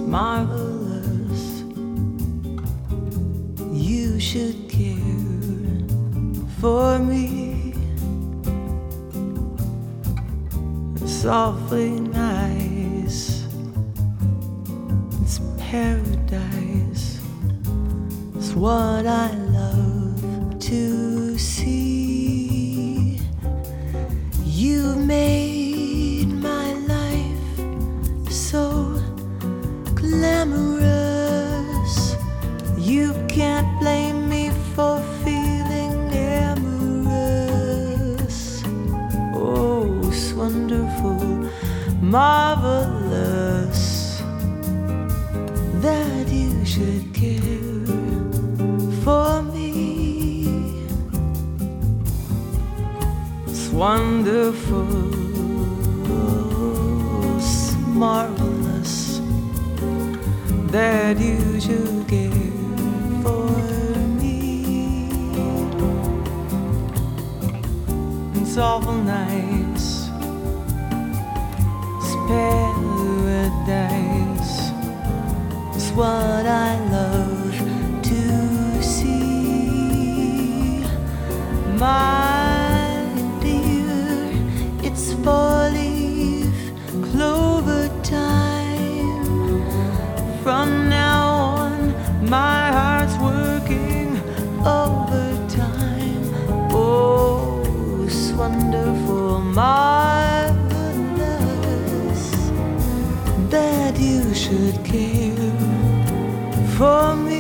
marvelous. You should care for me. Softly nice, it's paradise. It's what I love to see. You made my life so glamorous. You can't blame me for feeling amorous. Oh, it's wonderful, marvelous that you should care for me. It's wonderful, it's marvelous that you should care for me. It's awful nice, it's paradise. It's what I love to see. My dear, it's 4-leaf clover time. From now on, my heart's working overtime. Oh, it's wonderful, marvelous that you should care for me.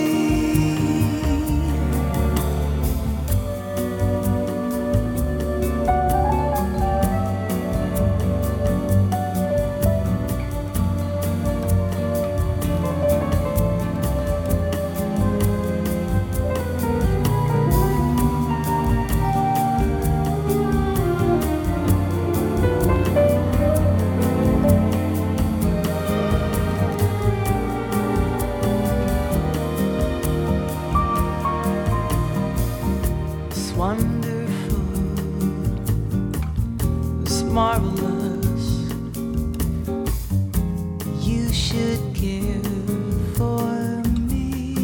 Wonderful, it's marvelous. You should care for me.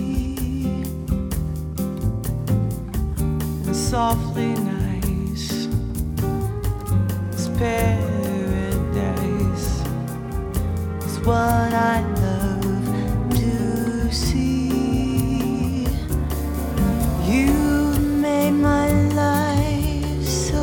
And softly nice, it's paradise. It's what I love to see. You made my life so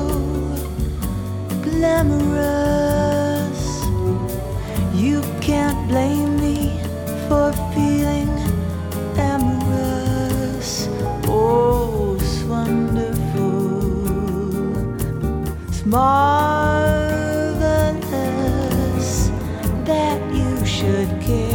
glamorous. You can't blame me for feeling amorous. Oh, it's wonderful, it's marvelous that you should care